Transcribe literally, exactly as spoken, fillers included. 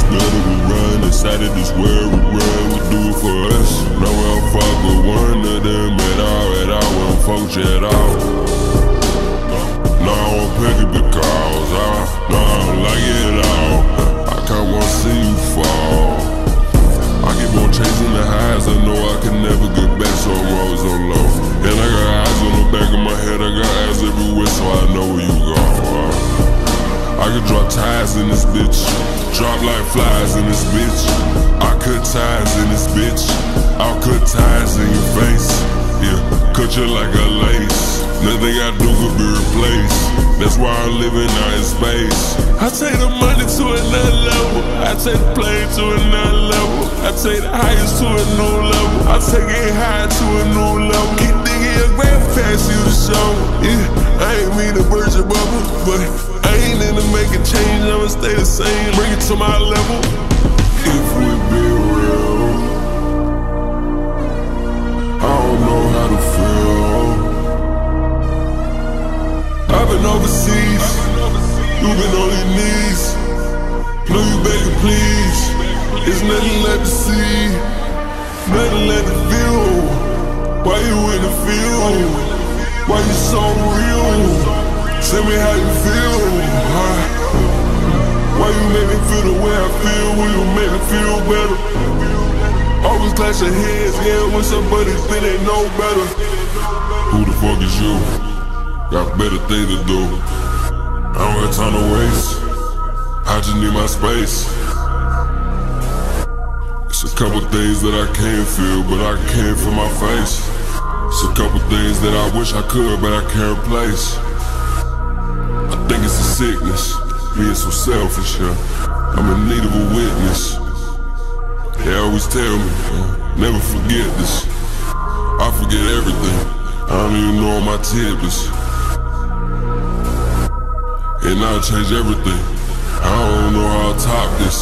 better we run inside of this world we run, we do it for us. No one fuck with one of them at all, at all, we don't fuck you at all. No, I won't pick it because I, no, I don't like it at all. I can't wanna see you fall. I keep on chasing the highs, I know I can never get back, so I'm always on low. And I got eyes on the back of my head, I got eyes everywhere, so I know where you go. I can drop ties in this bitch, drop like flies in this bitch. I cut ties in this bitch, I'll cut ties in your face. Yeah, cut you like a lace, nothing I do could be replaced. That's why I'm living out in space. I take the money to another level, I take the plane to another level, I take the highest to a new level, I take it high to a new level. Keep thinking your grand past you to show. Yeah, I ain't mean to burst your bubble, but I ain't into making change, I'ma stay the same, bring it to my level. If we be real, I don't know how to feel. I've been overseas, you been on your knees. Know you begging please, it's nothing left to see, nothing left to feel. Why you in the field? Why you so real? Tell me how you feel, huh? Why you make me feel the way I feel? Will you make me feel better? Always clash your heads, yeah, when somebody think they know better. Who the fuck is you? Got better things to do. I don't got time to waste, I just need my space. It's a couple things that I can't feel, but I can't feel my face. It's a couple things that I wish I could, but I can't replace. I think it's a sickness, being so selfish, yeah. I'm in need of a witness. They always tell me, uh, never forget this. I forget everything, I don't even know all my tidbits. And I'll change everything, I don't know how I'll top this.